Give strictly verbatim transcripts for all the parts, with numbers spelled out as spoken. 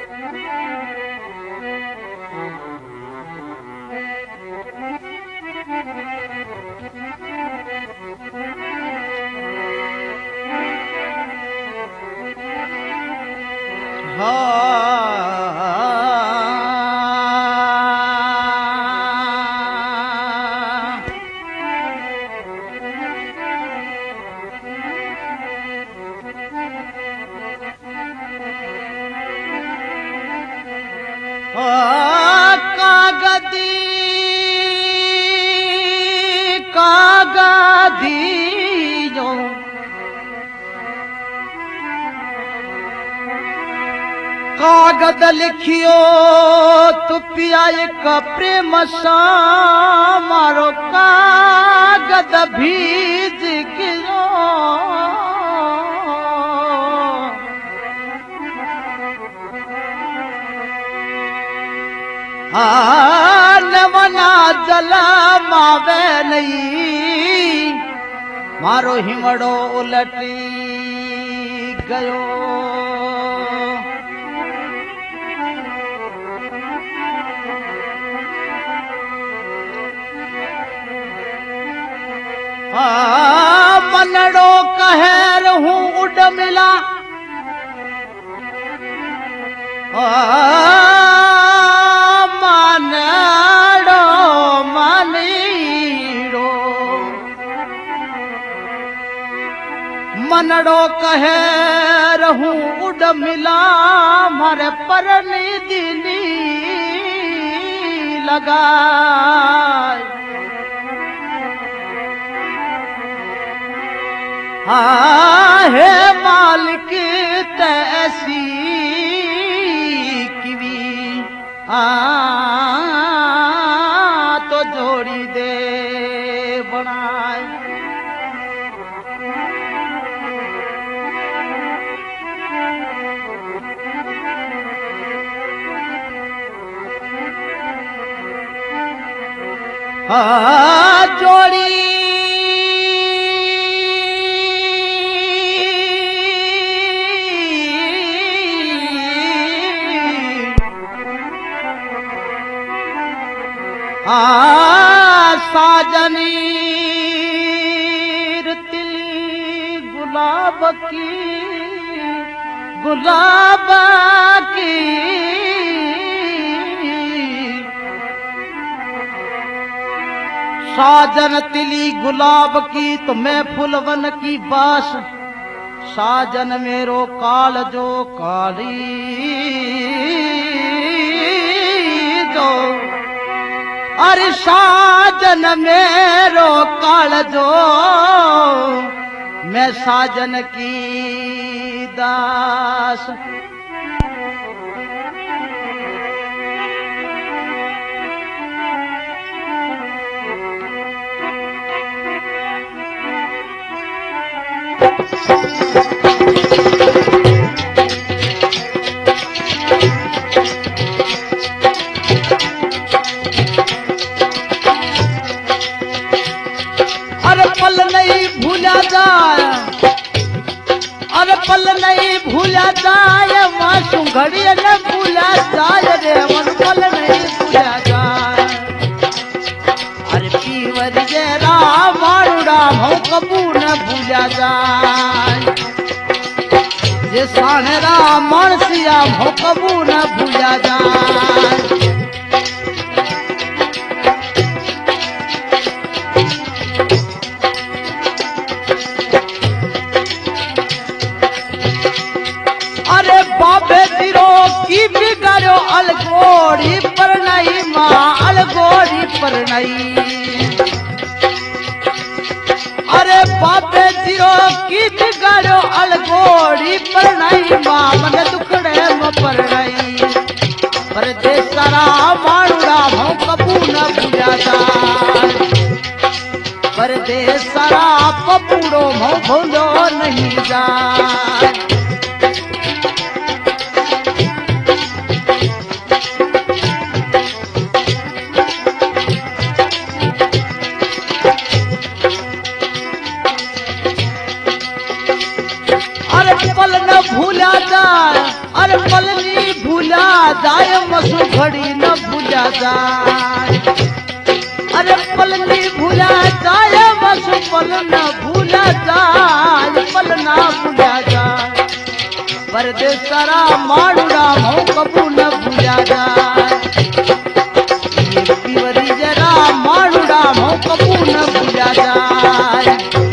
कागदी कागदी जो कागद लिखियो तू पिया एक प्रेम सा मारो कागद भीज गयो नवना जल मावे नहीं मारो हिमड़ो उलटी गयो मनड़ो कहर हूँ उड़ मिला मनड़ो मनीड़ो मनड़ो कहर हूँ उड़ मिला मारे परनी दिली लगा हे मालिक तैसी किवी आ तो जोड़ी दे बनाए हाँ जोड़ी साजनी तिली गुलाब की गुलाब की साजन तिली गुलाब की तो मैं फुलवन की बास साजन मेरो काल जो काली जो अरे साजन मेरो काल जो मैं साजन की दास अरे पल नहीं भूला जाए मासूम घड़ी न भूला जाए रे मन पल नहीं भूला जाए अरे पीवर ये राम मारुड़ा हो कबू न भूला जाए ये साने राम मनसिया हो कबू न भूला जाए बाबे दिरो की बिगाड़ो अलगोड़ी पर नहीं माँ अलगोड़ी पर नहीं अरे बाबे दिरो की बिगाड़ो अलगोड़ी पर नहीं माँ मन दुखड़े में पर नहीं पर देसारा मारुड़ा हो कबू न भूला जाए पर देसारा पपूड़ो हो भूलो नहीं जाए पल न भूला जाए अरे पल नहीं भूला जाए मसू घड़ी न भूला जाए। अरे पल नहीं भूला जाए मसू पल न भूला जाए, पल ना भूला जाए। परदेसरा माड़ूड़ा मोह कबू न भूला जाए। ये पीवरी जरा माड़ूड़ा मोह कबू न भूला जाए।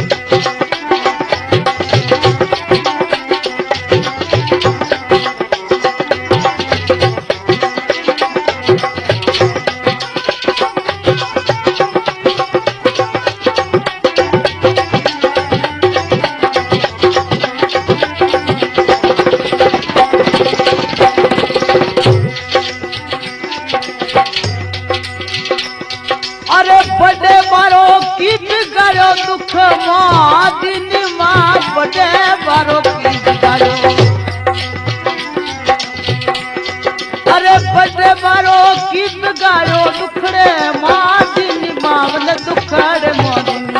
अरे बड़े बारो की बिगाड़ो दुख माँ दिन माँ, बड़े बारो की बिगाड़ो। अरे बड़े बारो की बिगाड़ो दुखड़े माँ दिन माँ, बोले दुखड़े मोदिनी।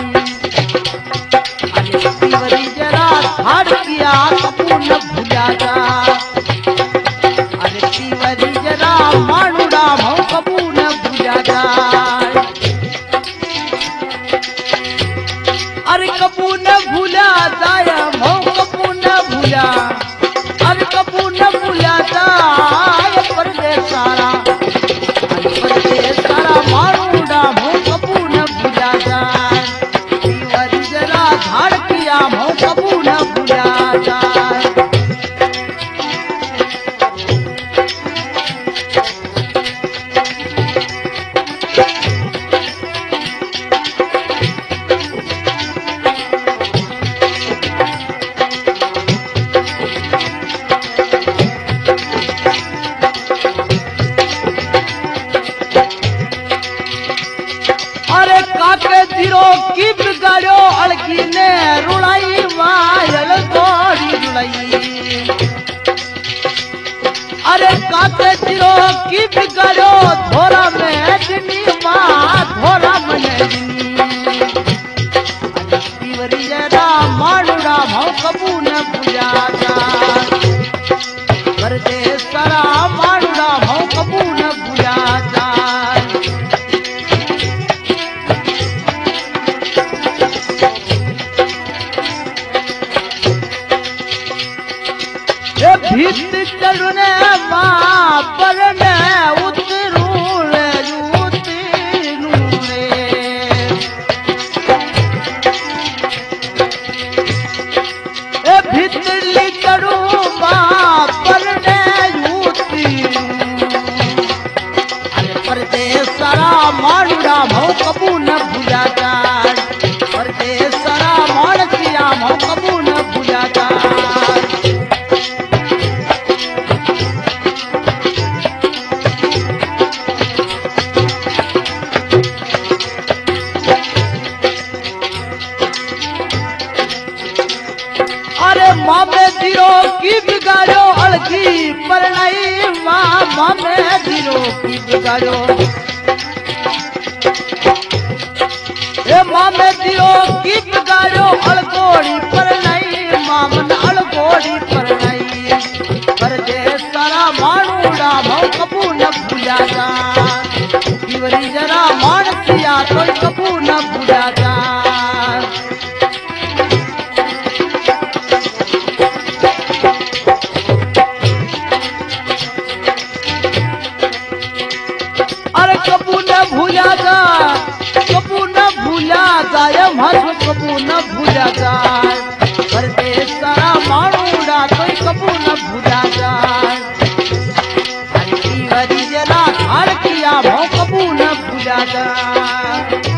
अरे पीवरी जरा धाड़ किया कबू न भूला जा। अरे पीवरी जरा माड़ूड़ा मोह कबू न भूला जा। अरे कबू न भूला जाया मोह कबू न भूला। अरे कबू न भूला जाए परदेसारा। अरे परदेसारा माड़ूड़ा मोह कबू न भूला जाए। पीवरी जरा धाड़ किया मोह कबू न भूला जाए। अरे काके जीरो की बिगाड़ो अड़की ने रुलाई वायल गोरी रुलाई। अरे काके जीरो की बिगाड़ो धोरा में दिनी माँ, धोरा में दिनी। अरे पीवरी जरा माड़ूड़ा मोह कबू न भूला जाए। परदेसरा माड़ूड़ा मोह कबू न भूला जाए। भीत चलने माँ परने उतरू रे उतरू रे। ए भीतली चलू माँ परने उतरू। अरे परदेसरा माड़ूड़ा मोह कबू न भूला जाए। परदेसरा माड़सिया मोह कबू न भूला जाए। अरे मामे जीरो की बिगाड़ो अड़की परनाई माँ, मामे जीरो की बिगाड़ो। ए मामे जीरो की बिगाड़ो अड़कोड़ी परनाई माँ, मन अड़कोड़ी परनाई। परदेसरा माड़ूड़ा मोह कबू न भूला जा। पीवरी जरा मानसिया तो कबू न भूला जा। अरे कबू न भूला जा, कबू न भूला जाए महत्व कबू न भूला जाए। परदेसरा माड़ूड़ा तो कबू न भूला जाए। अरे पीवरी जरा धाड़ किया मोह कबू न भूला जाए।